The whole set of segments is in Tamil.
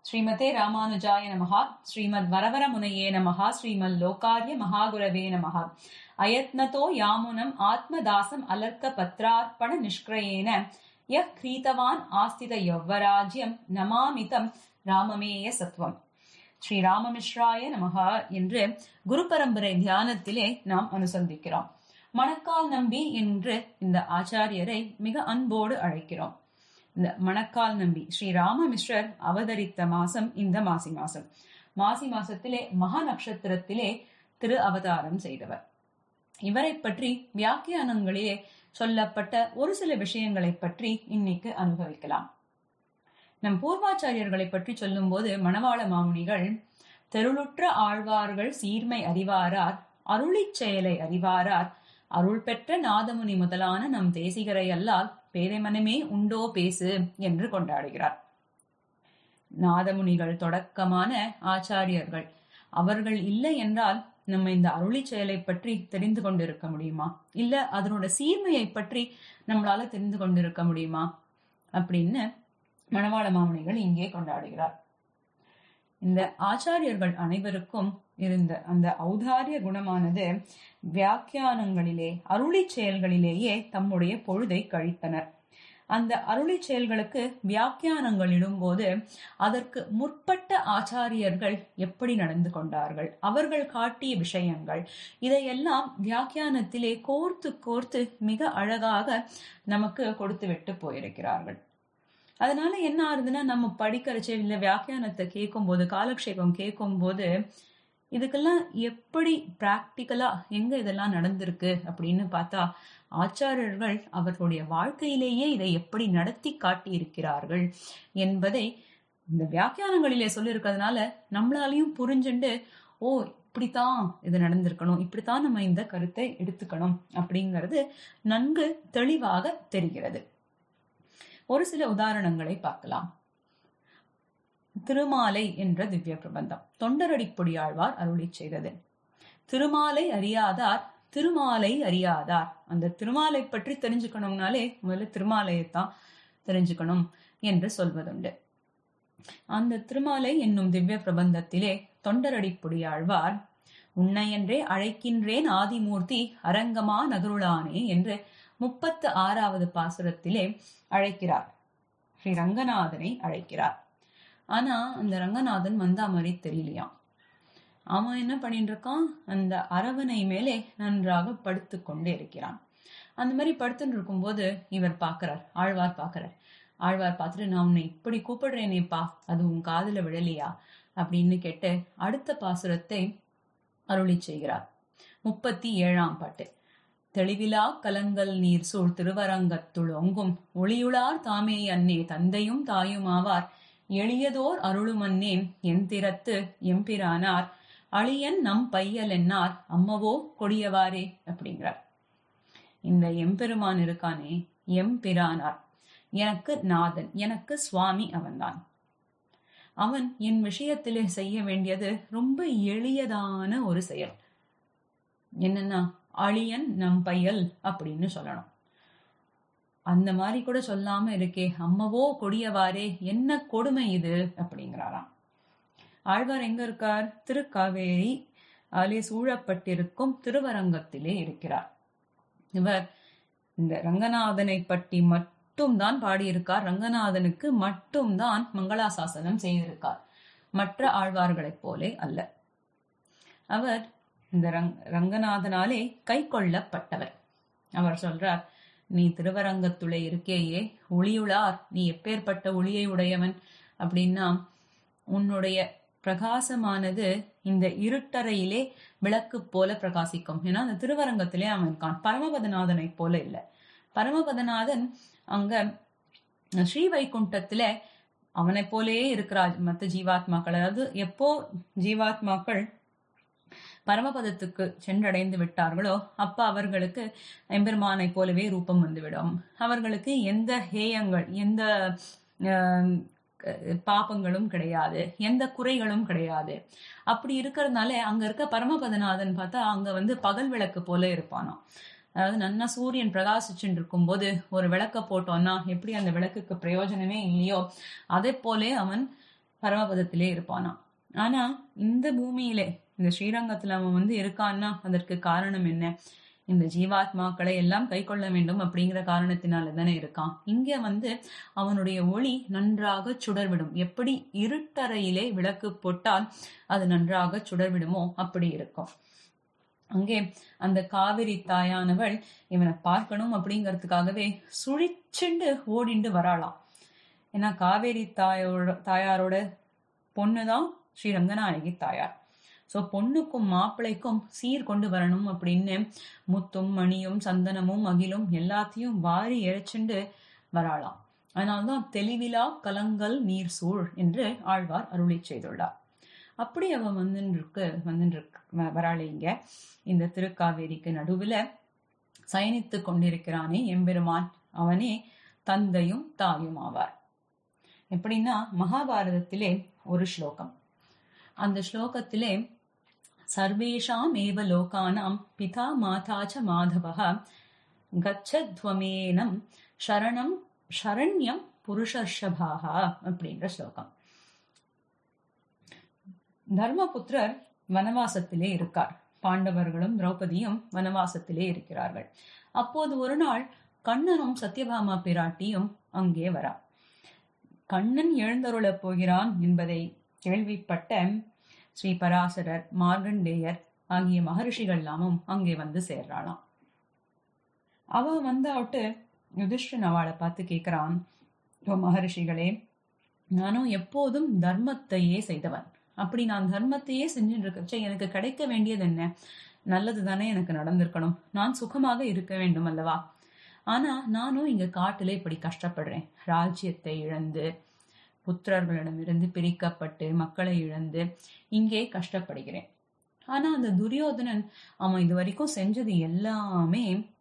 ஸ்ரீமதே ராமானுஜாய நமஹா. ஸ்ரீமத் வரவரமுனையே நமஹா. ஸ்ரீமத் லோகார்ய மகாகுரவே நமஹா. அயத்னதோ யாமுனம் ஆத்மதாசம் அலர்க்க பத்ரார்ப்பண நிஷ்கிரயேன யஹ் கிரீதவான் ஆஸ்தித யவ்வராஜ்யம் நமாமிதம் ராமமேய சத்வம். ஸ்ரீ ராமமிஸ்ராய நமஹா என்று குரு பரம்பரை தியானத்திலே நாம் அனுசந்திக்கிறோம். மணக்கால் நம்பி என்று இந்த ஆச்சாரியரை மிக அன்போடு அழைக்கிறோம். இந்த மணக்கால் நம்பி ஸ்ரீ ராமமிஸ்ரர் அவதரித்த மாசம் இந்த மாசி மாசம். மாசி மாசத்திலே மகா நட்சத்திரத்திலே திரு அவதாரம் செய்தவர். இவரை பற்றி வியாக்கியானங்களிலே சொல்லப்பட்ட ஒரு சில விஷயங்களை பற்றி இன்னைக்கு அனுபவிக்கலாம். நம் பூர்வாச்சாரியர்களை பற்றி சொல்லும் போது மணவாள மாமுனிகள் தெருளுற்ற ஆழ்வார்கள் சீர்மை அறிவாரார், அருளிச் செயலை அறிவாரார், அருள் பெற்ற நாதமுனி முதலான நம் தேசிகரை அல்லால் பேதைமனமே உண்டோ பேசு என்று கொண்டாடுகிறார். நாதமுனிகள் தொடக்கமான ஆச்சாரியர்கள் அவர்கள் இல்லை என்றால் நம்ம இந்த அருளி செயலை பற்றி தெரிந்து கொண்டிருக்க முடியுமா? இல்ல அதனோட சீர்மையை பற்றி நம்மளால தெரிந்து கொண்டிருக்க முடியுமா அப்படின்னு மணவாள மாமுனிகள் இங்கே கொண்டாடுகிறார். இந்த ஆச்சாரியர்கள் அனைவருக்கும் இருந்த அந்த ஔதாரிய குணமானது வியாக்கியானங்களிலே அருளி செயல்களிலேயே தம்முடைய பொழுதை கழித்தனர். அந்த அருளி செயல்களுக்கு வியாக்கியானங்கள் இடும்போது அதற்கு முற்பட்ட ஆச்சாரியர்கள் எப்படி நடந்து கொண்டார்கள், அவர்கள் காட்டிய விஷயங்கள், இதையெல்லாம் வியாக்கியானத்திலே கோர்த்து கோர்த்து மிக அழகாக நமக்கு கொடுத்து விட்டு போயிருக்கிறார்கள். அதனால என்ன ஆகுதுன்னா, நம்ம படிக்கிறச்சே இல்ல வியாக்கியானத்தை கேட்கும் போது, காலக்ஷேபம் கேட்கும் போது இதுக்கெல்லாம் எப்படி பிராக்டிக்கலா எங்க இதெல்லாம் நடந்திருக்கு அப்படின்னு பார்த்தா, ஆச்சாரியர்கள் அவர்களுடைய வாழ்க்கையிலேயே இதை எப்படி நடத்தி காட்டி இருக்கிறார்கள் என்பதை இந்த வியாக்கியானங்களிலே சொல்லியிருக்கிறதுனால நம்மளாலையும் புரிஞ்சுண்டு, ஓ இப்படித்தான் இது நடந்திருக்கணும், இப்படித்தான் நம்ம இந்த கருத்தை எடுத்துக்கணும் அப்படிங்கிறது நன்கு தெளிவாக தெரிகிறது. ஒரு சில உதாரணங்களை பார்க்கலாம். திருமாலை என்ற திவ்ய பிரபந்தம் தொண்டரடிப்பொடியாழ்வார் அருளி செய்தது. திருமாலை அறியாதார் திருமாலை அறியாதார். அந்த திருமாலை பற்றி தெரிஞ்சுக்கணும்னாலே முதல்ல திருமாலையைத்தான் தெரிஞ்சுக்கணும் என்று சொல்வதுண்டு. அந்த திருமாலை என்னும் திவ்ய பிரபந்தத்திலே தொண்டரடிப்பொடியாழ்வார் உன்னையென்றே அழைக்கின்றேன் ஆதிமூர்த்தி அரங்கமா நகருளானே என்று 36வது பாசுரத்திலே அழைக்கிறார். ஸ்ரீ ரங்கநாதனை அழைக்கிறார். ஆனா அந்த ரங்கநாதன் வந்தா மாதிரி தெரியலையாம். அவன் என்ன பண்ணிட்டு இருக்கான், அந்த அரவணை மேலே நன்றாக படுத்து கொண்டே இருக்கிறான். அந்த மாதிரி படுத்துட்டு இருக்கும் போது இவர் பாக்குறார், ஆழ்வார் பாக்குறார். ஆழ்வார் பார்த்துட்டு, நான் உன்னை இப்படி கூப்பிடுறேனேப்பா, அது உன் காதுல விழலையா அப்படின்னு கேட்டு அடுத்த பாசுரத்தை அருளி செய்கிறார். 37ஆம் பாட்டு. தெளிவிலா கலங்கல் நீர் சூழ் திருவரங்கத்துள் ஒங்கும் ஒளியுளார் தாமே அன்னே தந்தையும் தாயும் ஆவார் எளியதோர் அருளுமன்னே என் திறத்து எம்பிரானார் அழியன் நம் பையல் என்னார் அம்மவோ கொடியவாரே அப்படிங்கிறார். இந்த எம்பெருமான் இருக்கானே, எம்பிரானார், எனக்கு நாதன், எனக்கு சுவாமி அவன்தான். அவன் என் விஷயத்திலே செய்ய வேண்டியது ரொம்ப எளியதான ஒரு செயல். என்னன்னா, அழியன் நம் பையல் அப்படின்னு சொல்லணும். அந்த மாதிரி கூட சொல்லாம இருக்கே, அம்மவோ கொடியவாரே, என்ன கொடுமை இது அப்படிங்கிறாராம். ஆழ்வார் எங்க இருக்கார்? திருக்காவேரி அலே சூழப்பட்டிருக்கும் திருவரங்கத்திலே இருக்கிறார். இவர் இந்த ரங்கநாதனை பற்றி மட்டும்தான் பாடியிருக்கார். ரங்கநாதனுக்கு மட்டும்தான் மங்களாசாசனம் செய்திருக்கார், மற்ற ஆழ்வார்களைப் போலே அல்ல. அவர் இந்த ரங்கநாதனாலே கை கொள்ளப்பட்டவர். அவர் சொல்றார், நீ திருவரங்கத்துளே இருக்கேயே ஒளியுளார், நீ எப்பேற்பட்ட ஒளியை உடையவன் அப்படின்னா, உன்னுடைய பிரகாசமானது இந்த இருட்டறையிலே விளக்கு போல பிரகாசிக்கும். ஏன்னா அந்த திருவரங்கத்திலே அவன் இருக்கான். பரமபதநாதனை போல இல்லை. பரமபதநாதன் அங்க ஸ்ரீ வைகுண்டத்துல அவனை போலே இருக்கிறார். மற்ற ஜீவாத்மாக்கள், அதாவது எப்போ ஜீவாத்மாக்கள் பரமபதத்துக்கு சென்றடைந்து விட்டார்களோ அப்ப அவர்களுக்கு எம்பெருமானை போலவே ரூபம் வந்துவிடும். அவர்களுக்கு எந்த ஹேயங்கள், எந்த பாபங்களும் கிடையாது, எந்த குறைகளும் கிடையாது. அப்படி இருக்கிறதுனால அங்க இருக்க பரமபதநாதன் பார்த்தா அங்க பகல் விளக்கு போல இருப்பானோ. அதாவது நன்னா சூரியன் பிரகாசிச்சுட்டு இருக்கும் போது ஒரு விளக்க போட்டோம்னா எப்படி அந்த விளக்குக்கு பிரயோஜனமே இல்லையோ, அதே போலே அவன் பரமபதத்திலே இருப்பானா. ஆனா இந்த பூமியிலே இந்த ஸ்ரீரங்கத்துல அவன் இருக்கான்னா அதற்கு காரணம் என்ன? இந்த ஜீவாத்மாக்களை எல்லாம் கை கொள்ள வேண்டும் அப்படிங்கிற காரணத்தினால தானே இருக்கான். இங்க அவனுடைய ஒளி நன்றாக சுடர்விடும். எப்படி இருட்டறையிலே விளக்கு போட்டால் அது நன்றாக சுடர்விடுமோ அப்படி இருக்கும். அங்கே அந்த காவிரி தாயானவள் இவனை பார்க்கணும் அப்படிங்கறதுக்காகவே சுழிச்சுண்டு ஓடிண்டு வராளாம். ஏன்னா காவேரி தாயாரோட பொண்ணுதான் ஸ்ரீ ரங்கநாயகி தாயார். சோ பொண்ணுக்கும் மாப்பிள்ளைக்கும் சீர் கொண்டு வரணும் அப்படின்னு முத்தும் மணியும் சந்தனமும் அகிலும் எல்லாத்தையும் வாரி இறைச்சுண்டு வராளாம். அதனால்தான் தெளிவிலா கலங்கல் நீர் சூழ் என்று ஆழ்வார் அருளி செய்துள்ளார். அப்படி அவ வராளே இங்க இந்த திருக்காவேரிக்கு நடுவுல சயனித்து கொண்டிருக்கிறானே எம்பெருமான், அவனே தந்தையும் தாயும் ஆவார். எப்படின்னா மகாபாரதத்திலே ஒரு ஸ்லோகம், அந்த ஸ்லோகத்திலே சர்வேஷாம் ஏவ லோகானாம் பிதா மாதாச்ச மாதவஹ கச்சத்வமேனம் சரணம் சரண்யம் புருஷர்ஷபாஹ அப்படின்ற ஸ்லோகம். தர்மபுத்திரர் வனவாசத்திலே இருக்கார். பாண்டவர்களும் திரௌபதியும் வனவாசத்திலே இருக்கிறார்கள். அப்போது ஒரு நாள் கண்ணனும் சத்யபாமா பிராட்டியும் அங்கே வரா. கண்ணன் எழுந்தருளப் போகிறான் என்பதை கேள்விப்பட்ட ஸ்ரீ பராசரர், மார்கண்டேயர் ஆகிய மகரிஷிகள் எல்லாமும் அங்கே சேர்றாளாம். அவ வந்தாவிட்டு யுதிஷ்டன் அவளை பார்த்து கேட்கிறான், மகரிஷிகளே, நானும் எப்போதும் தர்மத்தையே செய்தவன். அப்படி நான் தர்மத்தையே செஞ்சுட்டு இருக்கச்சே எனக்கு கிடைக்க வேண்டியது என்ன? நல்லது தானே எனக்கு நடந்திருக்கணும். நான் சுகமாக இருக்க வேண்டும் அல்லவா? ஆனா நானும் இங்க காட்டுல இப்படி கஷ்டப்படுறேன். ராஜ்யத்தை இழந்து, புத்திரர்களிடமிருந்து பிரிக்கப்பட்டு, மக்களை இழந்து இங்கே கஷ்டப்படுகிறேன். ஆனா அந்த துரியோதனன் அவன் இது வரைக்கும் செஞ்சது எல்லாமே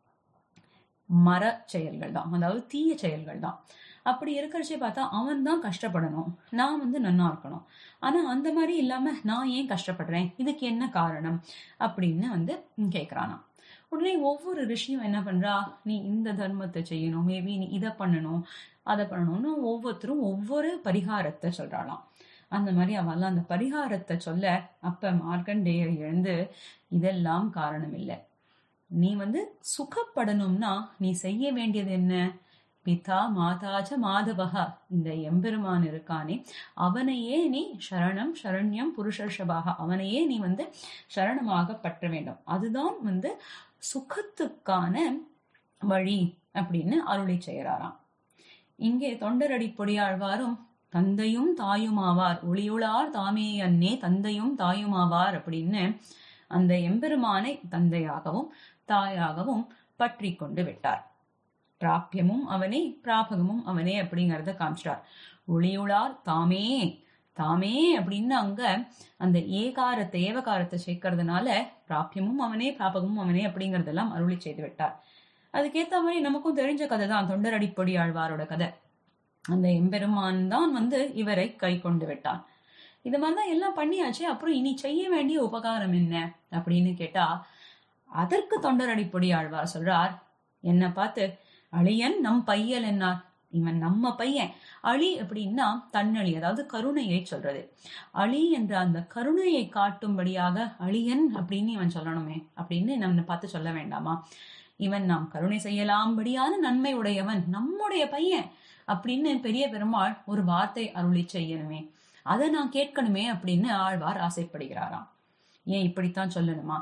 மர செயல்கள் தான், அதாவது தீய செயல்கள் தான். அப்படி இருக்கிறச்சே பார்த்தா அவன் தான் கஷ்டப்படணும், நான் நன்னா இருக்கணும். ஆனா அந்த மாதிரி இல்லாம நான் ஏன் கஷ்டப்படுறேன்? இதுக்கு என்ன காரணம் அப்படின்னு கேக்குறானா. உடனே ஒவ்வொரு ரிஷியும் என்ன பண்றா, நீ இந்த தர்மத்தை செய்யணும், மேபி நீ இதை பண்ணணும், அதை பண்ணணும்னு ஒவ்வொருத்தரும் ஒவ்வொரு பரிகாரத்தை சொல்றாளாம். அந்த மாதிரி அவெல்லாம் அந்த பரிகாரத்தை சொல்ல, அப்ப மார்கண்டேயர் எழுந்து, இதெல்லாம் காரணம் இல்லை. நீ சுகப்படணும்னா நீ செய்ய வேண்டியது என்ன? பிதா மாதாச்ச மாதவஹா, இந்த எம்பெருமான் இருக்கானே அவனையே நீ சரணம் சரண்யம் புருஷர்ஷபாக, அவனையே நீ சரணமாக பற்ற வேண்டும். அதுதான் சுகத்துக்கான வழி அப்படின்னு அருளி செய்யறாராம். இங்கே தொண்டரடி பொடியாழ்வாரும் தந்தையும் தாயுமாவார், ஒளியுளார் தாமே அன்னே தந்தையும் தாயுமாவார் அப்படின்னு அந்த எம்பெருமானை தந்தையாகவும் தாயாகவும் பற்றி கொண்டு விட்டார். பிராபியமும் அவனே பிராபகமும் அவனே அப்படிங்கறத காமிச்சார். ஒளியுளார் தாமே தாமே அப்படின்னு அங்க அந்த ஏகாரத்தை ஏவகாரத்தை சேர்க்கறதுனால பிராபியமும் அவனே பிராபகமும் அவனே அப்படிங்கறதெல்லாம் அருளி செய்து விட்டார். அதுக்கேத்த மாதிரி நமக்கும் தெரிஞ்ச கதை தான் தொண்டரடிப்பொடி ஆழ்வாரோட கதை. அந்த எம்பெருமான் தான் இவரை கை கொண்டு விட்டான். இது மாதிரிதான் எல்லாம் பண்ணியாச்சு. அப்புறம் இனி செய்ய வேண்டிய உபகாரம் என்ன அப்படின்னு கேட்டா, அதற்கு தொண்டரடிப்பொடி ஆழ்வார் சொல்றார், என்ன பார்த்து, அழியன் நம் பையல் என்னார். இவன் நம்ம பையன். அழி அப்படின்னா தன்னழி, அதாவது கருணையை சொல்றது. அழி என்ற அந்த கருணையை காட்டும்படியாக அழியன் அப்படின்னு இவன் சொல்லணுமே அப்படின்னு நம்ம பார்த்து சொல்ல வேண்டாமா? இவன் நாம் கருணை செய்யலாம்படியான நன்மை உடையவன், நம்முடைய பையன் அப்படின்னு பெரிய பெருமாள் ஒரு வார்த்தை அருளி செய்யணுமே, அதை நான் கேட்கணுமே அப்படின்னு ஆழ்வார் ஆசைப்படுகிறாராம். ஏன் இப்படித்தான் சொல்லணுமா?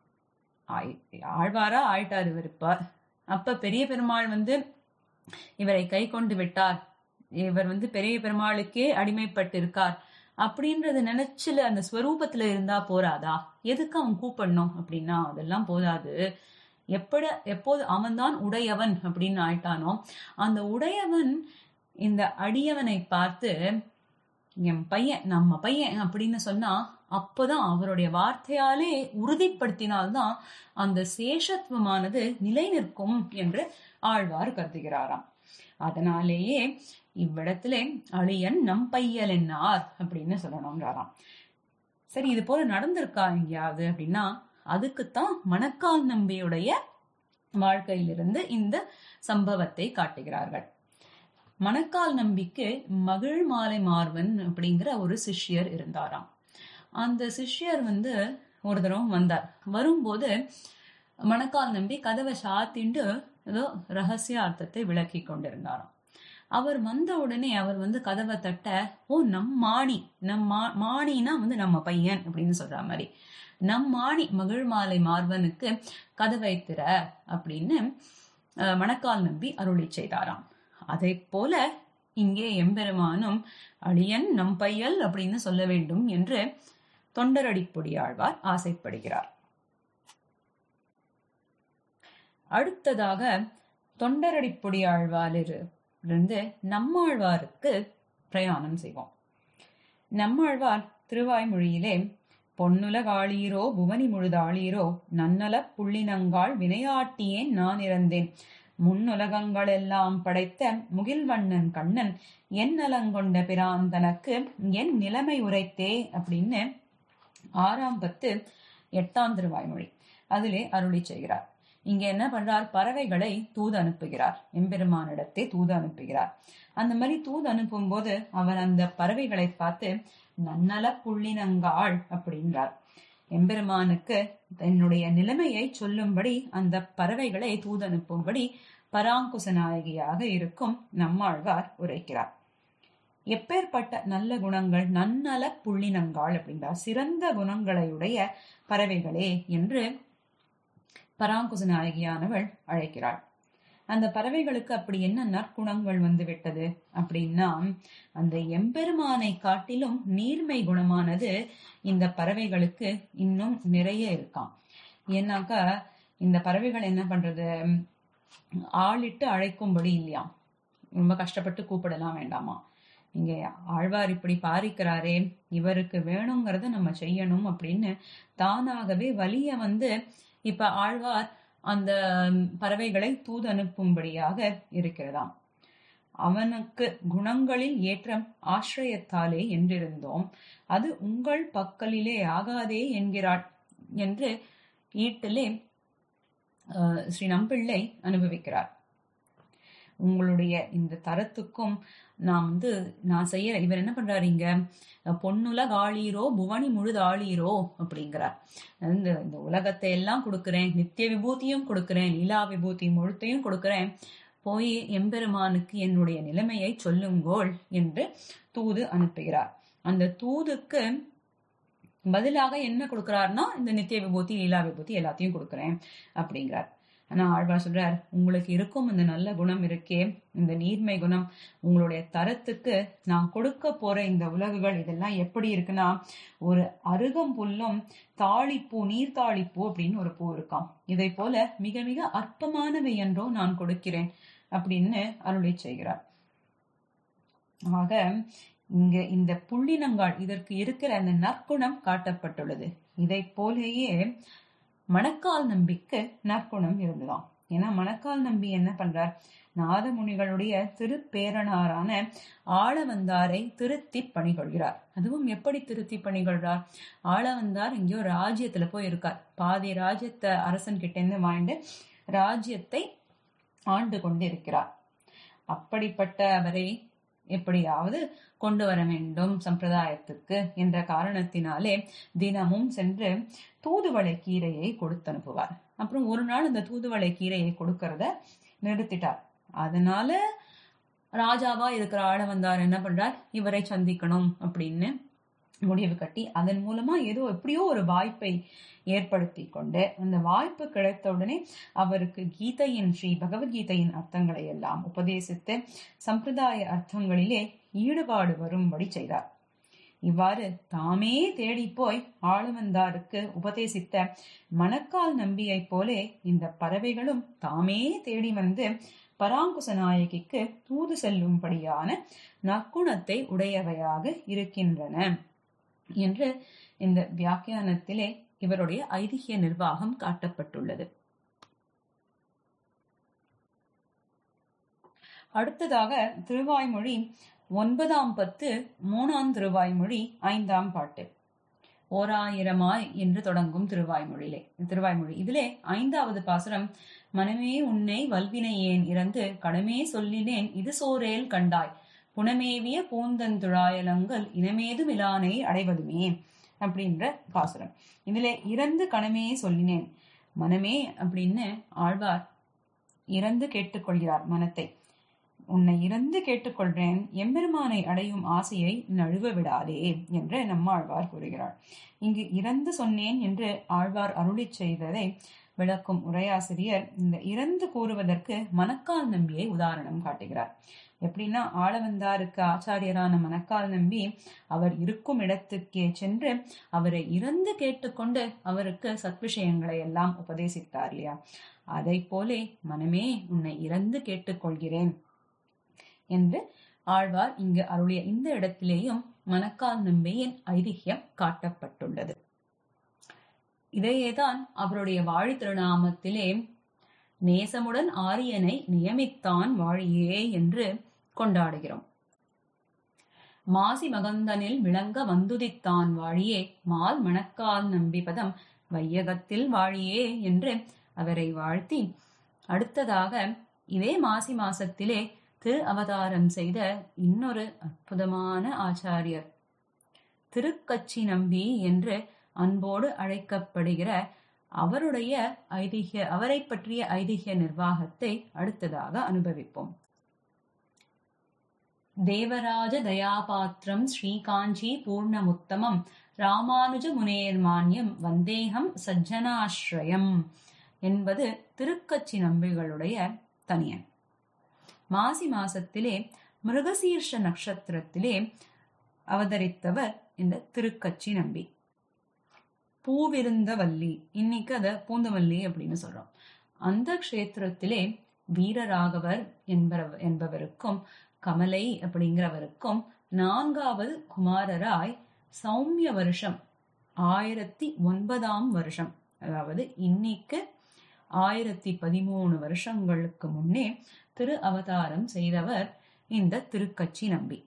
ஆழ்வாரா ஆயிட்டார் இவர். அப்ப பெரிய பெருமாள் இவரை கை கொண்டு விட்டார், இவர் பெரிய பெருமாளுக்கே அடிமைப்பட்டு இருக்கார் அப்படின்றது நினைச்சுல அந்த ஸ்வரூபத்துல இருந்தா போராதா? எதுக்கு அவன் கூப்பிடணும் அப்படின்னா அதெல்லாம் போதாது. எப்போது அவன்தான் உடையவன் அப்படின்னு ஆயிட்டானோ, அந்த உடையவன் இந்த அடியவனை பார்த்து என் பையன் நம்ம பையன் அப்படின்னு சொன்னா, அப்பதான் அவருடைய வார்த்தையாலே உறுதிப்படுத்தினால்தான் அந்த சேஷத்துவமானது நிலை நிற்கும் என்று ஆழ்வார் கருதுகிறாராம். அதனாலேயே இவ்விடத்திலே அழியன் நம் பையல் என்னார் அப்படின்னு சொல்லணும்ன்றாராம். சரி, இது போல நடந்திருக்கா எங்கேயாவது அப்படின்னா, அதுக்குத்தான் மணக்கால் நம்பியுடைய வாழ்க்கையிலிருந்து இந்த சம்பவத்தை காட்டுகிறார்கள். மணக்கால் நம்பிக்கு மகிழ் மாலை மார்வன் அப்படிங்கிற ஒரு சிஷ்யர் இருந்தாராம். அந்த சிஷ்யர் ஒரு தடவை வந்தார். வரும்போது மணக்கால் நம்பி கதவை சாத்திண்டு ஏதோ ரகசிய அர்த்தத்தை விளக்கி கொண்டிருந்தாராம். அவர் வந்த உடனே அவர் கதவை தட்ட, ஓ நம் மாணி, மாணினா நம்ம பையன் அப்படின்னு சொல்ற மாதிரி, நம் மாணி மகிழ் மாலை மார்வனுக்கு கதவை திற அப்படின்னு மணக்கால் நம்பி அருளி செய்தாராம். அதை போல இங்கே எம்பெருமானும் அடியன் நம் பையல் அப்படின்னு சொல்ல வேண்டும் என்று தொண்டரடிப்பொடியாழ்வார் ஆசைப்படுகிறார். அடுத்ததாக தொண்டரடிப்பொடியாழ்வாரிலிருந்து நம்மாழ்வாருக்கு பிரயாணம் செய்வோம். நம்மாழ்வார் திருவாய்மொழியிலே பொன்னுலகாளீரோ புவனி முழுதாளீரோ நன்னல புள்ளினங்காள் வினையாட்டியேன் நான் இறந்தேன் முன்னுலகங்கள் எல்லாம் படைத்த முகில்வண்ணன் கண்ணன் என் நலங்கொண்ட பிரான் தனக்கு என் நிலைமை உரைத்தே அப்படின்னு 6ஆம் பத்து 8ஆம் திருவாய்மொழி அதிலே அருளி செய்கிறார். இங்க என்ன பண்றார்? பறவைகளை தூது அனுப்புகிறார். எம்பெருமானிடத்தை தூது அனுப்புகிறார். அந்த மாதிரி தூது அனுப்பும் போது அவர் அந்த பறவைகளை பார்த்து நன்னல புள்ளினங்காள் அப்படின்றார். எம்பெருமானுக்கு தன்னுடைய நிலைமையை சொல்லும்படி அந்த பறவைகளை தூது அனுப்பும்படி பராங்குச நாயகியாக இருக்கும் நம்மாழ்வார் உரைக்கிறார். எப்பேற்பட்ட நல்ல குணங்கள், நன்னல புள்ளினங்காள் அப்படின்றார். சிறந்த குணங்களையுடைய பறவைகளே என்று பராங்குச நாயகியானவள் அழைக்கிறாள். அந்த பறவைகளுக்கு அப்படி என்ன நற்குணங்கள் விட்டது அப்படின்னா, அந்த எம்பெருமானை காட்டிலும் நீர்மை குணமானது இந்த பறவைகளுக்கு இன்னும் நிறைய இருக்காம். ஏன்னாக்கா இந்த பறவைகள் என்ன பண்றது, ஆளிட்டு அழைக்கும்படி இல்லையாம், ரொம்ப கஷ்டப்பட்டு கூப்பிடலாம் வேண்டாமா. இங்க ஆழ்வார் இப்படி பாரிக்கிறாரே, இவருக்கு வேணுங்கிறத நம்ம செய்யணும் அப்படின்னு தானாகவே வலிய இப்ப ஆழ்வார் அந்த பறவைகளை தூது அனுப்பும்படியாக இருக்கிறதாம். அவனுக்கு குணங்களில் ஏற்றம் ஆசிரியத்தாலே என்றிருந்தோம், அது உங்கள் பக்கலிலே ஆகாதே என்கிறாள் என்று ஈட்டிலே ஸ்ரீ நம்பிள்ளை அனுபவிக்கிறார். உங்களுடைய இந்த தரத்துக்கும் நான் செய்யற, இவர் என்ன பண்றாரு, இங்க பொன்னுலகாளீரோ புவனி முழுதாளீரோ அப்படிங்கிறார். இந்த உலகத்தை எல்லாம் கொடுக்கிறேன், நித்திய விபூதியும் கொடுக்கிறேன், லீலா விபூதி முழுத்தையும் கொடுக்கிறேன், போய் எம்பெருமானுக்கு என்னுடைய நிலைமையை சொல்லுங்கோள் என்று தூது அனுப்புகிறார். அந்த தூதுக்கு பதிலாக என்ன கொடுக்கிறார்னா, இந்த நித்திய விபூதி லீலா விபூதி எல்லாத்தையும் கொடுக்கிறேன் அப்படிங்கிறார். ஆனா ஆழ்வார் சொல்றார், உங்களுக்கு இருக்கும் இந்த நல்ல குணம் இருக்கே, இந்த நீர்மை குணம், உங்களுடைய தரத்துக்கு நான் கொடுக்க போற இந்த உலகுகள் இதெல்லாம் எப்படி இருக்குன்னா, ஒரு அருகம் புல்லும் தாளிப்பூ, நீர்த்தாளிப்பூ அப்படின்னு ஒரு பூ இருக்காம், இதை போல மிக மிக அற்பமானவை என்றோ நான் கொடுக்கிறேன் அப்படின்னு அருளை செய்கிறார். ஆக இங்க இந்த புள்ளினங்காள், இதற்கு இருக்கிற அந்த நற்குணம் காட்டப்பட்டுள்ளது. இதை போலேயே மணக்கால் நம்பிக்கு நற்குணம் இருந்ததாம். ஏன்னா மணக்கால் நம்பி என்ன பண்றார், நாதமுனிகளுடைய திருப்பேரனாரான ஆளவந்தாரை திருத்தி பணிகொள்கிறார். அதுவும் எப்படி திருத்தி பணிகொள்றார், ஆளவந்தார் எங்கேயோ ராஜ்யத்துல போய் இருக்கார், பாதி ராஜ்யத்தை அரசன் கிட்ட இருந்து வாங்கிட்டு ராஜ்யத்தை ஆண்டு கொண்டு இருக்கிறார். அப்படிப்பட்ட அவரை எப்படியாவது கொண்டு வர வேண்டும் சம்பிரதாயத்துக்கு என்ற காரணத்தினாலே தினமும் சென்று தூதுவளை கீரையை கொடுத்து அனுப்புவார். அப்புறம் ஒரு நாள் அந்த தூதுவளை கீரையை கொடுக்கறத நிறுத்திட்டார். அதனால ராஜாவா இருக்கிற ஆளவந்தார் என்ன பண்றார், இவரை சந்திக்கணும் அப்படின்னு முடிவு கட்டி அதன் மூலமா ஏதோ எப்படியோ ஒரு வாய்ப்பை ஏற்படுத்தி கொண்டு, அந்த வாய்ப்பு கிடைத்த உடனே அவருக்கு கீதையின், ஸ்ரீ பகவத்கீதையின் அர்த்தங்களை எல்லாம் உபதேசித்து சம்பிரதாய அர்த்தங்களிலே ஈடுபாடு வரும்படி செய்தார். இவ்வாறு தாமே தேடி போய் ஆளவந்தாருக்கு உபதேசித்த மணக்கால் நம்பியை போலே இந்த பறவைகளும் தாமே தேடி பராங்குச நாயகிக்கு தூது செல்லும்படியான நற்குணத்தை உடையவையாக இருக்கின்றன என்று இந்த வியாக்கியானத்திலே இவருடைய ஐதிஹ்ய நிர்வாகம் காட்டப்பட்டுள்ளது. அடுத்ததாக திருவாய்மொழி 9ஆம் பத்து 3ஆம் திருவாய்மொழி 5ஆம் பாட்டு. ஓராயிரமாய் என்று தொடங்கும் திருவாய்மொழி இதிலே 5வது பாசுரம் மனமே உன்னை வல்வினை ஏன் இறந்து கடமே சொல்லினேன் இது சோரேல் கண்டாய் புனமேவிய பூந்தந்துழாயலங்கள் இனமேது மிலானை அடைவதுமே அப்படின்ற பாசுரம். இதுல இறந்து கணமே சொல்லினேன், மனமே அப்படின்னு ஆழ்வார் இறந்து கேட்டுக்கொள்கிறார் மனத்தை. உன்னை இறந்து கேட்டுக்கொள்றேன், எம்பெருமானை அடையும் ஆசையை நழுவ விடாதே என்று நம்மாழ்வார் கூறுகிறார். இங்கு இறந்து சொன்னேன் என்று ஆழ்வார் அருளி செய்ததை விளக்கும் உரையாசிரியர் இந்த இறந்து கூறுவதற்கு மணக்கால் நம்பியை உதாரணம் காட்டுகிறார். எப்படின்னா, ஆளவந்தாருக்கு ஆச்சாரியரான மணக்கால் நம்பி அவர் இருக்கும் இடத்துக்கே சென்று அவரை இறந்து கேட்டுக்கொண்டு அவருக்கு சத்விஷயங்களை எல்லாம் உபதேசித்தார் இல்லையா? அதை போலே மனமே உன்னை இறந்து கேட்டுக்கொள்கிறேன் என்று ஆழ்வார் இங்கு அருளிய இந்த இடத்திலேயும் மணக்கால் நம்பியின் ஐதிஹ்யம் காட்டப்பட்டுள்ளது. இதையேதான் அவருடைய வாழி திருநாமத்திலே நேசமுடன் ஆரியனை நியமித்தான் வாழியே என்று கொண்டாடுகிறோம். மாசி மகந்தனில் விளங்க வந்துதித்தான் வாழியே மால் மணக்கால் நம்பி பதம் வையகத்தில் வாழியே என்று அவரை வாழ்த்தி, அடுத்ததாக இதே மாசி மாசத்திலே திரு அவதாரம் செய்த இன்னொரு அற்புதமான ஆச்சாரியர் திருக்கச்சி நம்பி என்று அன்போடு அழைக்கப்படுகிற அவரை பற்றிய ஐதிஹ்ய நிர்வாகத்தை அடுத்ததாக அனுபவிப்போம். தேவராஜ தயாபாத்திரம் ஸ்ரீகாஞ்சி பூர்ணமுத்தமம் ராமானுஜ முனேர்மான்யம் வந்தேகம் சஜ்ஜனாஸ்ரயம் என்பது திருக்கச்சி நம்பிகளுடைய தனியன். மாசி மாசத்திலே மிருகசீர்ஷ நட்சத்திரத்திலே அவதரித்தவர் இந்த திருக்கச்சி நம்பி. பூவிருந்த வள்ளி, இன்னைக்கு அத பூந்தவல்லி அப்படின்னு சொல்றோம். அந்த க்ஷேத்திரத்திலே வீரராகவர் என்பவருக்கும் கமலை அப்படிங்கிறவருக்கும் 4வது குமாரராய் சௌமிய வருஷம் 1009 வருஷம், அதாவது இன்னைக்கு 1013 வருஷங்களுக்கு முன்னே திரு அவதாரம் செய்தவர் இந்த திருக்கச்சி நம்பி.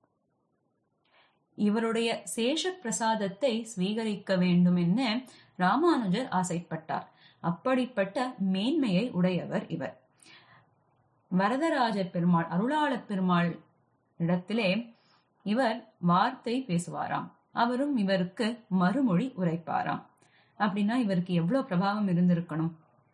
இவருடைய சேஷ பிரசாதத்தை ஸ்வீகரிக்க வேண்டும் என ராமானுஜர் ஆசைப்பட்டார். அப்படிப்பட்ட மேன்மையை உடையவர் இவர். வரதராஜ பெருமாள், அருளாள பெருமாள் இடத்திலே இவர் வார்த்தை பேசுவாராம், அவரும் இவருக்கு மறுமொழி உரைப்பாராம். அப்படின்னா இவருக்கு எவ்வளவு பிரபாவம் இருந்திருக்கணும்.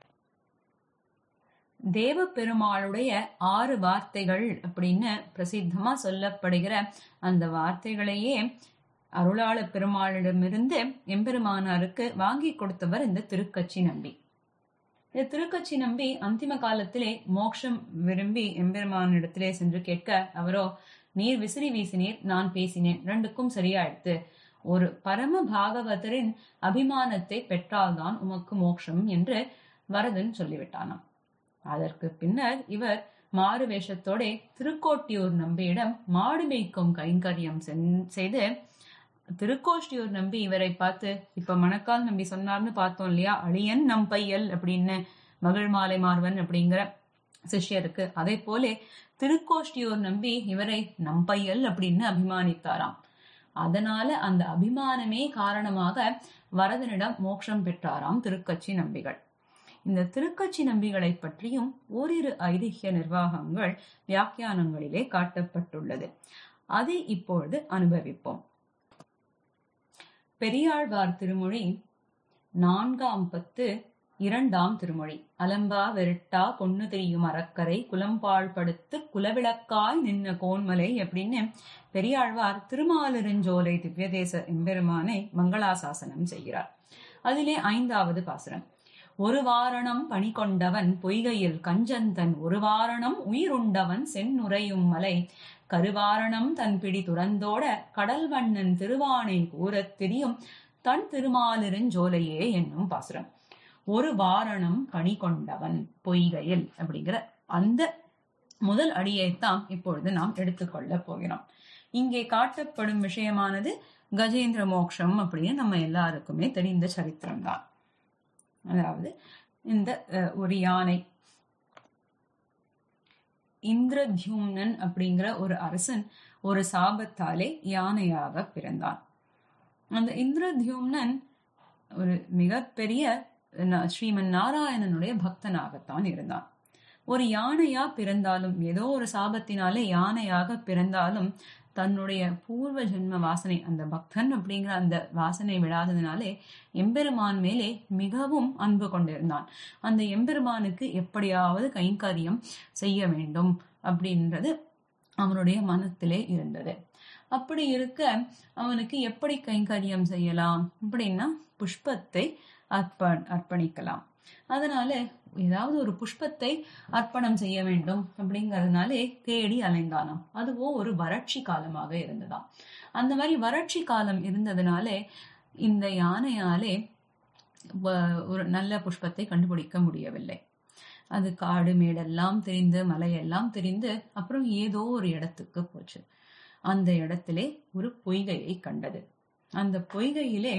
தேவ பெருமாளுடைய 6 வார்த்தைகள் அப்படின்னு பிரசித்தமா சொல்லப்படுகிற அந்த வார்த்தைகளையே அருளாள பெருமாளிடமிருந்து எம்பெருமானாருக்கு வாங்கி கொடுத்தவர் இந்த திருக்கச்சி நம்பி. இந்த திருக்கச்சி நம்பி அந்திம காலத்திலே மோட்சம் விரும்பி எம்பெருமானிடத்திலே சென்று கேட்க, அவரோ நீர் விசிறி வீசினீர், நான் பேசினேன், 2க்கும் சரியாயிடுத்து. ஒரு பரம பாகவதரின் அபிமானத்தை பெற்றால்தான் உமக்கு மோட்சம் என்று வரதன் சொல்லிவிட்டானாம். அதற்கு பின்னர் இவர் மாறு வேஷத்தோட திருக்கோட்டியூர் நம்பியிடம் மாடு மேய்க்கும் கைங்கரியம் செய்து, திருக்கோஷ்டியூர் நம்பி இவரை பார்த்து, இப்ப மணக்கால் நம்பி சொன்னார்னு பார்த்தோம் இல்லையா, அழியன் நம் பையல் அப்படின்னு மகிழ் மாலை மார்வன் அப்படிங்கிற சிஷ்யருக்கு, அதே போல திருக்கோஷ்டியூர் நம்பி இவரை நம்பையல் அப்படின்னு அபிமானித்தாராம். அதனால அந்த அபிமானமே காரணமாக வரதனிடம் மோட்சம் பெற்றாராம் திருக்கச்சி நம்பிகள். இந்த திருக்கச்சி நம்பிகளை பற்றியும் ஓரிரு ஐதிஹ்ய நிர்வாகங்கள் வியாக்கியானங்களிலே காட்டப்பட்டுள்ளது. அதை இப்பொழுது அனுபவிப்போம். பெரியாழ்வார் திருமொழி 4ஆம் பத்து 2ஆம் திருமொழி. அலம்பா வெருட்டா பொண்ணு தெரியும் அறக்கரை குலம்பாழ் படுத்து குலவிளக்காய் நின்ன கோன்மலை அப்படின்னு பெரியாழ்வார் திருமாலிருஞ்சோலை திவ்யதேச எம்பெருமானை மங்களாசாசனம் செய்கிறார். அதிலே 5வது பாசுரம். ஒரு வாரணம் பணி கொண்டவன் பொய்கையில் கஞ்சந்தன் ஒரு வாரணம் உயிருண்டவன் சென்னுரையும் மலை கருவாரணம் தன் பிடி துறந்தோட கடல் வண்ணன் திருவானை கூறத் தெரியும் தன் திருமாலிருஞ்சோலையே என்னும் பாசுரம். ஒரு வாரணம் பணி கொண்டவன் பொய்கையில் அப்படிங்கிற அந்த முதல் அடியைத்தான் இப்பொழுது நாம் எடுத்துக்கொள்ள போகிறோம். இங்கே காட்டப்படும் விஷயமானது கஜேந்திர மோக்ஷம் அப்படின்னு நம்ம எல்லாருக்குமே தெரிந்த சரித்திரம் தான். அதாவது இந்த ஒரு யானை, இந்திரத்யும்னன் அப்படிங்கிற ஒரு அரசன் ஒரு சாபத்தாலே யானையாக பிறந்தான். அந்த இந்திரத்யும்னன் ஒரு மிகப்பெரிய ஸ்ரீமன் நாராயணனுடைய பக்தனாகத்தான் இருந்தான். ஒரு யானையா பிறந்தாலும், ஏதோ ஒரு சாபத்தினாலே யானையாக பிறந்தாலும், தன்னுடைய பூர்வ ஜென்ம வாசனை, அந்த பக்தன் அப்படிங்கிற அந்த வாசனை விடாததுனாலே எம்பெருமான் மேலே மிகவும் அன்பு கொண்டிருந்தான். அந்த எம்பெருமானுக்கு எப்படியாவது கைங்கரியம் செய்ய வேண்டும் அப்படின்றது அவனுடைய மனத்திலே இருந்தது. அப்படி இருக்க அவனுக்கு எப்படி கைங்கரியம் செய்யலாம் அப்படின்னா, புஷ்பத்தை அர்ப்பணிக்கலாம். அதனால ஏதாவது ஒரு புஷ்பத்தை அர்ப்பணம் செய்ய வேண்டும் அப்படிங்கறதுனாலே தேடி அலைந்தானாம். அதுவோ ஒரு வறட்சி காலமாக இருந்ததாம். அந்த மாதிரி வறட்சி காலம் இருந்ததுனாலே இந்த யானையாலே ஒரு நல்ல புஷ்பத்தை கண்டுபிடிக்க முடியவில்லை. அது காடு மேடெல்லாம் தெரிந்து, மலையெல்லாம் தெரிந்து, அப்புறம் ஏதோ ஒரு இடத்துக்கு போச்சு. அந்த இடத்திலே ஒரு பொய்கையை கண்டது. அந்த பொய்கையிலே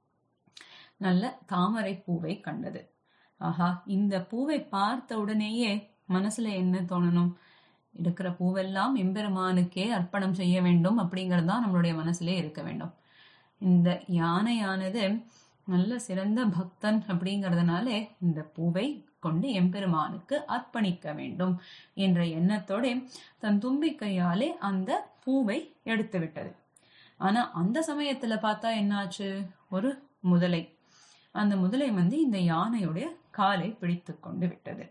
நல்ல தாமரை பூவை கண்டது. ஆஹா, இந்த பூவை பார்த்த உடனேயே மனசுல என்ன தோணணும்? இருக்கிற பூவெல்லாம் எம்பெருமானுக்கே அர்ப்பணம் செய்ய வேண்டும் அப்படிங்கறதுதான் நம்மளுடைய மனசுலே இருக்க வேண்டும். இந்த யானையானது நல்ல சிறந்த பக்தன் அப்படிங்கறதுனால இந்த பூவை கொண்டு எம்பெருமானுக்கு அர்ப்பணிக்க வேண்டும் என்ற எண்ணத்தோட தன் தும்பிக்கையாலே அந்த பூவை எடுத்து விட்டது. ஆனா அந்த சமயத்துல பார்த்தா என்னாச்சு? ஒரு முதலை, அந்த முதலை இந்த யானையுடைய காலை பிடித்து கொண்டு விட்டது.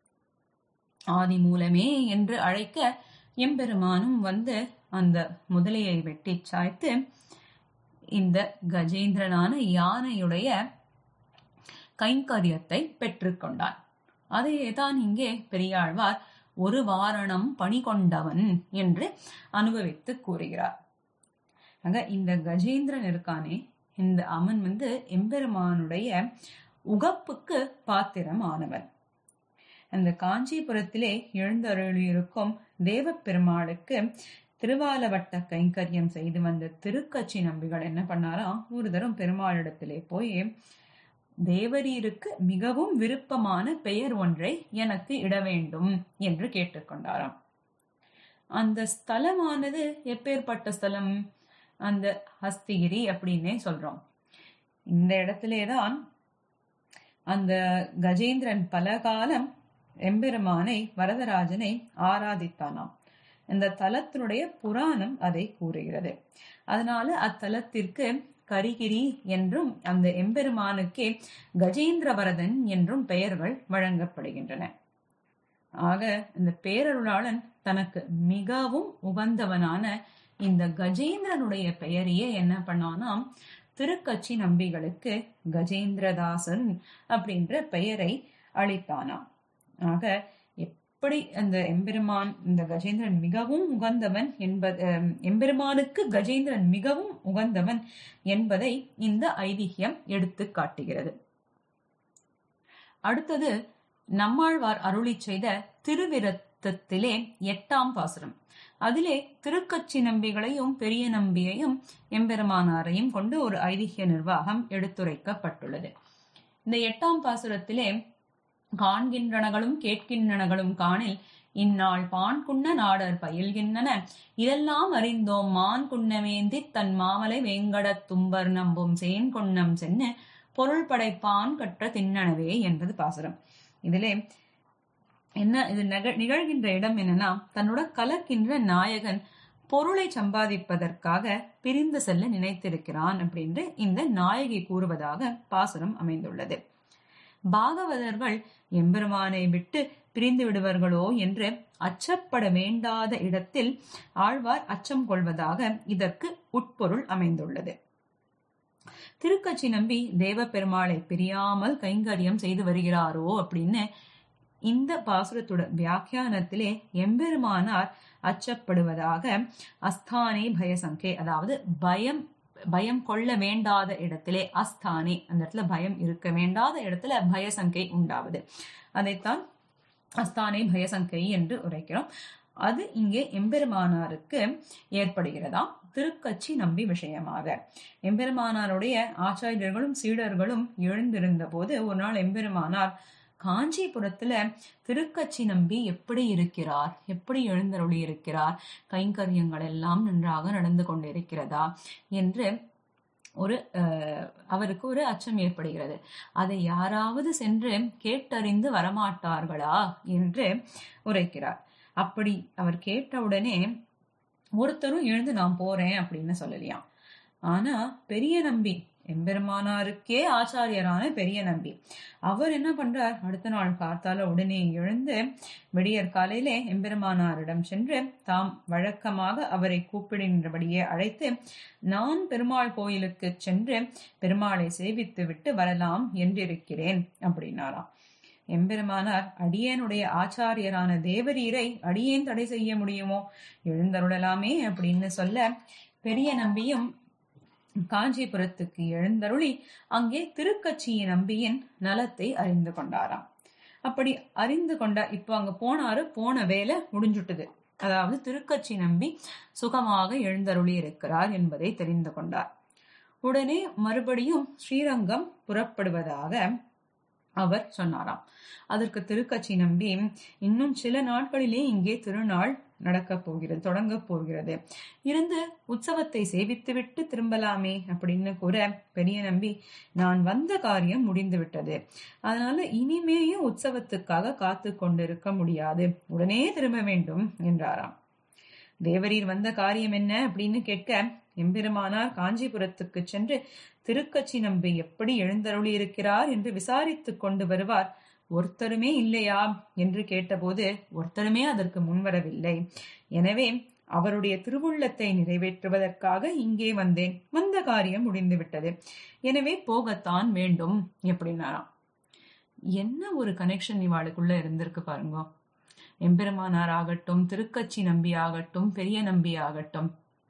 ஆதி மூலமே என்று அழைக்க எம்பெருமானும் அந்த முதலையை வெட்டி சாய்த்து இந்த கஜேந்திரனான யானையுடைய கைங்கரியத்தை பெற்றுக்கொண்டான். அதையேதான் இங்கே பெரியாழ்வார் ஒரு வாரணம் பணி கொண்டவன் என்று அனுபவித்து கூறுகிறார். ஆக இந்த கஜேந்திரன் இருக்கானே, இந்த அவன் எம்பெருமானுடைய உகப்புக்கு பாத்திரம் ஆனவன். அந்த காஞ்சிபுரத்திலே எழுந்தருளியிருக்கும் தேவ பெருமாளுக்கு திருவாலவட்ட கைங்கரியம் செய்து வந்த திருக்கச்சி நம்பிகள் என்ன பண்ணாராம்? ஒரு தரம் பெருமாளிடத்திலே போய், தேவரீருக்கு மிகவும் விருப்பமான பெயர் ஒன்றை எனக்கு இட வேண்டும் என்று கேட்டுக்கொண்டாராம். அந்த ஸ்தலமானது எப்பேற்பட்ட ஸ்தலம்? அந்த ஹஸ்திகிரி அப்படின்னே சொல்றோம். இந்த இடத்திலேதான் அந்த கஜேந்திரன் பல காலம் எம்பெருமானை, வரதராஜனை ஆராதித்தானாம். இந்த தலத்தினுடைய புராணம் அதை கூறுகிறது. அதனால அத்தலத்திற்கு கரிகிரி என்றும், அந்த எம்பெருமானுக்கே கஜேந்திர வரதன் என்றும் பெயர்கள் வழங்கப்படுகின்றன. ஆக இந்த பேரருளாளன் தனக்கு மிகவும் உகந்தவனான இந்த கஜேந்திரனுடைய பெயரையே என்ன பண்ணானாம்? திருக்கச்சி நம்பிகளுக்கு கஜேந்திரதாசன் அப்படின்ற பெயரை அளித்தானாம். ஆக எப்படி அந்த எம்பெருமான், இந்த கஜேந்திரன் மிகவும் உகந்தவன் என்பது, எம்பெருமானுக்கு கஜேந்திரன் மிகவும் உகந்தவன் என்பதை இந்த ஐதிஹ்யம் எடுத்து காட்டுகிறது. அடுத்தது நம்மாழ்வார் அருளி செய்த திருவிருத்தத்திலே 8ஆம் பாசுரம். அதிலே திருக்கச்சி நம்பிகளையும் பெரிய நம்பியையும் எம்பெருமானாரையும் கொண்டு ஒரு ஐதிஹ்ய நிர்வாகம் எடுத்துரைக்கப்பட்டுள்ளது. இந்த 8ஆம் பாசுரத்திலே காண்கின்றனகளும் கேட்கின்றனகளும் காணில் இந்நாள் பான் குன்ன நாடர் பயில்கின்றன இதெல்லாம் அறிந்தோம் மான் குன்னமேந்தி தன் மாமலை வேங்கடத் தும்பர் நம்பும் சேன் கொன்னம் சென்னு பொருள் படைப்பான் கற்ற திண்ணனவே என்பது பாசுரம். இதிலே என்ன இது நிகழ்கின்ற இடம் என்னன்னா, தன்னோட கலக்கின்ற நாயகன் பொருளை சம்பாதிப்பதற்காக பிரிந்து செல்ல நினைத்திருக்கிறான் அப்படின்னு இந்த நாயகி கூறுவதாக பாசுரம் அமைந்துள்ளது. பாகவதர்கள் எம்பெருமானை விட்டு பிரிந்து விடுவார்களோ என்று அச்சப்பட வேண்டாத இடத்தில் ஆழ்வார் அச்சம் கொள்வதாக இதற்கு உட்பொருள் அமைந்துள்ளது. திருக்கச்சி நம்பி தேவ பெருமாளை பிரியாமல் கைங்கரியம் செய்து வருகிறாரோ அப்படின்னு இந்த பாசுரத்தோட வியாக்கியானத்திலே எம்பெருமானார் அச்சப்படுவதாக அஸ்தானே பயசங்கே, அதாவது பயம் கொள்ள வேண்டாத இடத்திலே அஸ்தானே, அந்த இடத்துல பயம் இருக்க வேண்டாத இடத்துல பயசங்கை உண்டாவது, அதைத்தான் அஸ்தானே பயசங்கை என்று உரைக்கிறோம். அது இங்கே எம்பெருமானாருக்கு ஏற்படுகிறதாம் திருக்கச்சி நம்பி விஷயமாக. எம்பெருமானாருடைய ஆச்சாரியர்களும் சீடர்களும் எழுந்திருந்த போது ஒரு நாள் எம்பெருமானார் காஞ்சிபுரத்துல திருக்கச்சி நம்பி எப்படி இருக்கிறார், எப்படி எழுந்தருளி இருக்கிறார், கைங்கரியங்கள் எல்லாம் நன்றாக நடந்து கொண்டிருக்கிறதா என்று அவருக்கு ஒரு அச்சம் ஏற்படுகிறது. அதை யாராவது சென்று கேட்டறிந்து வரமாட்டார்களா என்று உரைக்கிறார். அப்படி அவர் கேட்டவுடனே ஒருத்தரும் எழுந்து நான் போறேன் அப்படின்னு சொல்லலையாம். ஆனா பெரிய நம்பி, எம்பெருமானாருக்கே ஆச்சாரியரான பெரிய நம்பி, அவர் என்ன பண்றார், அடுத்த நாள் காத்தால உடனே எழுந்து விடியற் காலையிலே எம்பெருமானாரிடம் சென்று தாம் வழக்கமாக அவரை கூப்பிடுகின்றபடியே அழைத்து, நான் பெருமாள் கோயிலுக்கு சென்று பெருமாளை சேவித்து விட்டு வரலாம் என்றிருக்கிறேன் அப்படின்னாராம். எம்பெருமானார், அடியேனுடைய ஆச்சாரியரான தேவரீரை அடியேன் தடை செய்ய முடியுமோ, எழுந்தருளலாமே அப்படின்னு சொல்ல, பெரிய நம்பியும் காஞ்சிபுரத்துக்கு எழுந்தருளி அங்கே திருக்கட்சியின் நம்பியின் நலத்தை அறிந்து கொண்டாராம். அப்படி அறிந்து கொண்ட இப்போ அங்க போனாரு, போன வேலை முடிஞ்சுட்டுது. அதாவது திருக்கட்சி நம்பி சுகமாக எழுந்தருளி இருக்கிறார் என்பதை தெரிந்து கொண்டார். உடனே மறுபடியும் ஸ்ரீரங்கம் புறப்படுவதாக அவர் சொன்னாராம். அதற்கு திருக்கட்சி நம்பி, இன்னும் சில நாட்களிலே இங்கே திருநாள் நடக்கப் போகிறது, தொடங்க போகிறது, இருந்து உற்சவத்தை சேவித்துவிட்டு திரும்பலாமே அப்படின்னு கூற, பெரிய நம்பி, நான் வந்த காரியம் முடிந்து விட்டது, அதனால இனிமேயும் உற்சவத்துக்காக காத்து கொண்டிருக்க முடியாது, உடனே திரும்ப வேண்டும் என்றாராம். தேவரீர் வந்த காரியம் என்ன அப்படின்னு கேட்க, எம்பெருமானார் காஞ்சிபுரத்துக்கு சென்று திருக்கட்சி நம்பி எப்படி எழுந்தருளி இருக்கிறார் என்று விசாரித்துக் கொண்டு வருவார், ஒருத்தருமே இல்லையா என்று கேட்டபோது ஒருத்தருமே அதற்கு முன்வரவில்லை, எனவே அவருடைய திருவுள்ளத்தை நிறைவேற்றுவதற்காக இங்கே வந்தேன், வந்த காரியம் முடிந்து விட்டது, எனவே போகத்தான் வேண்டும் எப்படின்னாராம். என்ன ஒரு கனெக்ஷன் இவாளுக்குள்ள இருந்திருக்கு பாருங்க. எம்பெருமானார் ஆகட்டும், திருக்கட்சி நம்பி ஆகட்டும், பெரிய நம்பி ஆகட்டும்,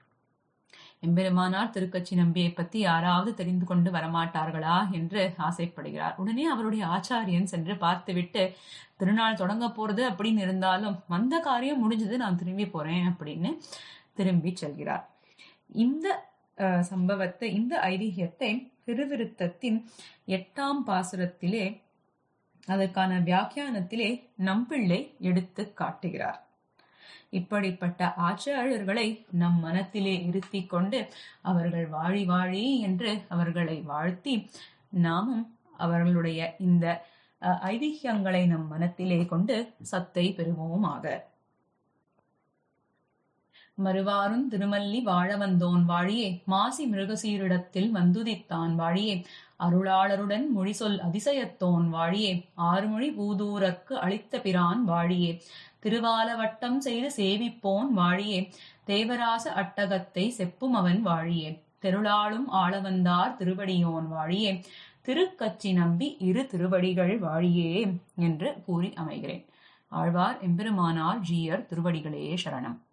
எம்பெருமானார் திருக்கட்சி நம்பியை பத்தி யாராவது தெரிந்து கொண்டு வரமாட்டார்களா என்று ஆசைப்படுகிறார். உடனே அவருடைய ஆச்சாரியன் சென்று பார்த்துவிட்டு, திருநாள் தொடங்க போறது அப்படின்னு இருந்தாலும் வந்த காரியம் முடிஞ்சது, நான் திரும்பி போறேன் அப்படின்னு திரும்பி செல்கிறார். இந்த சம்பவத்தை, இந்த ஐதிஹியத்தை திருவிருத்தத்தின் 8ஆம் பாசுரத்திலே, அதற்கான வியாக்கியானத்திலே நம்பிள்ளை எடுத்து காட்டுகிறார். இப்படிப்பட்ட ஆச்சாரியர்களை நம் மனத்திலே இருத்தி கொண்டு அவர்கள் வாழி வாழி என்று அவர்களை வாழ்த்தி, நாமும் அவர்களுடைய இந்த ஐதிஹ்யங்களை நம் மனத்திலே கொண்டு சத்தை பெறுவோமாக. மறுவாரும் திருமல்லி வாழ வந்தோன் வாழியே, மாசி மிருகசீரிடத்தில் வந்துதித்தான் வாழியே, அருளாளருடன் மொழிசொல் அதிசயத்தோன் வாழியே, ஆறுமொழி பூதூரக்கு அளித்த பிரான் வாழியே, திருவாலவட்டம் செய்து சேவிப்போன் வாழியே, தேவராச அட்டகத்தை செப்பும் அவன் வாழியே, தெருளாளும் ஆளவந்தார் திருவடியோன் வாழியே, திருக்கட்சி நம்பி இரு திருவடிகள் வாழியே என்று கூறி அமைகிறேன். ஆழ்வார் எம்பெருமானார் ஜீயர் திருவடிகளே சரணம்.